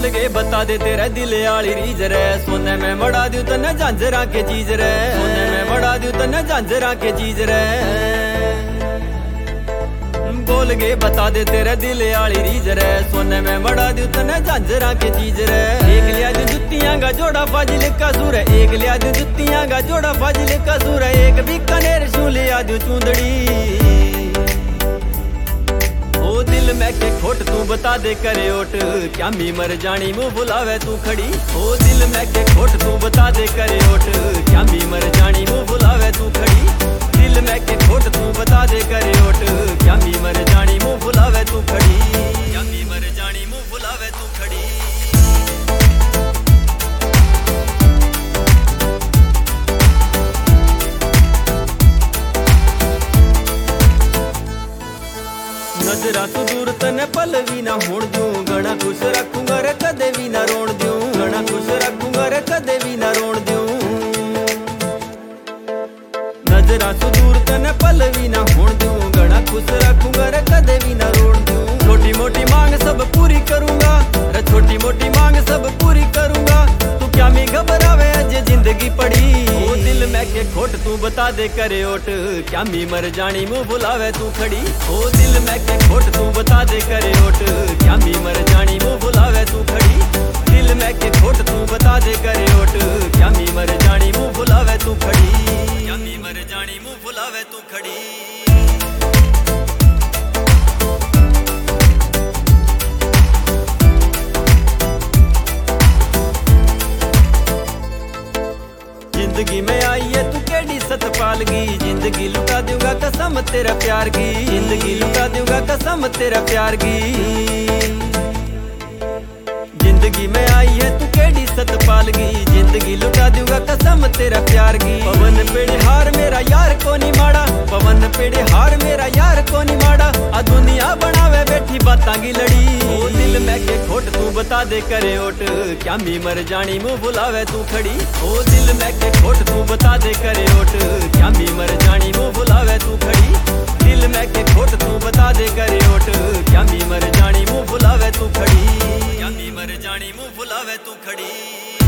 बोल के बता दे तेरा दिल आली रीज रे, सोने में बड़ा दू तने झांझरा के चीज रे, सोने में बड़ा दू तने झांझरा के चीज रे। बोल के बता दे तेरे दिल आली रीज रे, सोने में बड़ा दू तने झांझरा के चीज रे। एक लिया दू जुत्तियां का जोड़ा फाजिल का सूर, एक लिया दू जुत्तियां का जोड़ा फाजिल का सूर, एक बीकानेर शू लिया दू चूंदड़ी। ओ दिल में के खोट तू बता दे करे ओट, क्या मी मर जानी मुँह बुलावे तू खड़ी। ओ दिल में के खोट तू बता दे करे ओट, क्या मी मर जानी मुँह बुलावे तू खड़ी। दिल में के खोट तू बता दे करे ओट, क्या मी मर जानी मुँह बुलावे तू खड़ी, क्या मी मर जानी मुँह बुलावे तू खड़ी। नजरा तू दूर तने पल भी ना होण दूं, घना खुश रखूंगा रे कदे भी ना रोण दूं, घना खुश रखूंगा रे कदे भी ना रोण दूं। नजरा तू दूर तने पल भी ना होण दूं, घना खुश रखूंगा रे कदे भी ना रोण दूं। छोटी मोटी मांग सब पूरी करूंगा रे, छोटी मोटी मांग सब पूरी करूंगा। तू क्या मी घबरावे अजे जिंदगी पड़ी। ओ दिल में के खोट तू बता दे करे ओट, क्या मी मर जानी मुँह बुलावे तू खड़ी। ओ दिल में के खोट तू बता दे करे ओट, क्या मी मर जानी मुँह बुलावे तू खड़ी। दिल में के खोट तू बता दे करे ओट, क्या मी मर जानी मुँह बुलावे तू खड़ी, क्या मी मर जानी मुँह बुलावे तू खड़ी। जिंदगी में आई है तू केडी सतपालगी, जिंदगी लुटा दूंगा कसम तेरा प्यार की, जिंदगी लुटा दूंगा कसम तेरा प्यार की। जिंदगी में आई है तू केडी सतपालगी, जिंदगी लुटा दूंगा कसम तेरा प्यार की। पवन पेड़े हार मेरा यार को नहीं माड़ा, पवन पेड़े हार मेरा यार को नहीं माड़ा। आ दुनिया बनावे बैठी बातां की लड़ी। ओ दिल में के खोट तू बता दे करे ओट, क्या मी मर जानी मुँह बुलावे तू खड़ी। ओ दिल में के खोट तू बता दे करे ओट, क्या मी मर जानी मुँह बुलावे तू खड़ी। दिल में के खोट तू बता दे करे ओट, क्या मी मर जानी मुँह बुलावे तू खड़ी, क्या मी मर जानी मुँह बुलावे तू खड़ी।